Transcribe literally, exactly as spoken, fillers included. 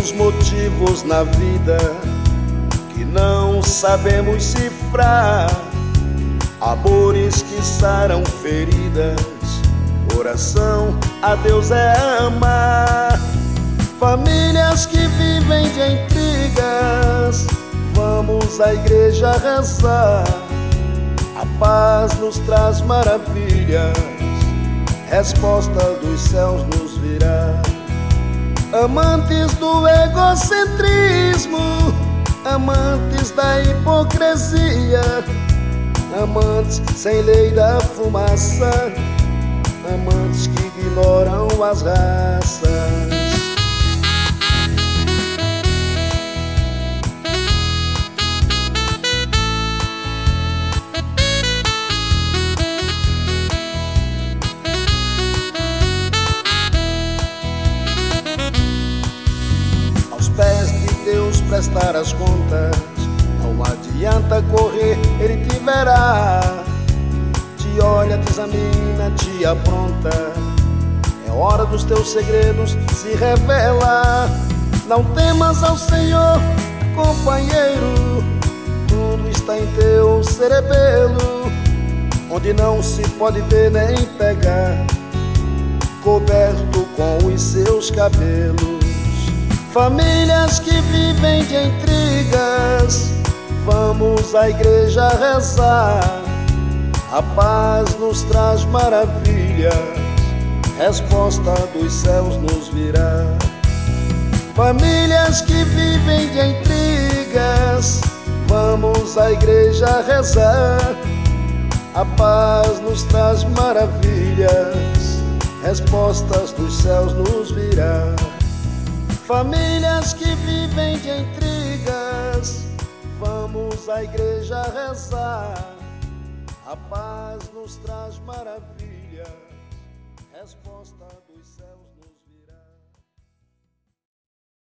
tantos motivos na vida que não sabemos cifrar, amores que saram feridas, oração a Deus é amar. Famílias que vivem de intrigas, vamos à igreja rezar. A paz nos traz maravilhas, resposta dos céus nos virá. Amantes do egocentrismo, amantes da hipocrisia, amantes sem lei da fumaça, amantes que ignoram as raças. Deus prestar as contas, não adianta correr, Ele te verá. Te olha, te examina, te apronta. É hora dos teus segredos se revelar. Não temas ao Senhor, companheiro, tudo está em teu cerebelo, onde não se pode ver nem pegar, coberto com os seus cabelos. Famílias que vivem de intrigas, vamos à igreja rezar. A paz nos traz maravilhas, resposta dos céus nos virá. Famílias que vivem de intrigas, vamos à igreja rezar. A paz nos traz maravilhas, respostas dos céus nos virá. Famílias que vivem de intrigas, vamos à igreja rezar. A paz nos traz maravilhas, resposta dos céus.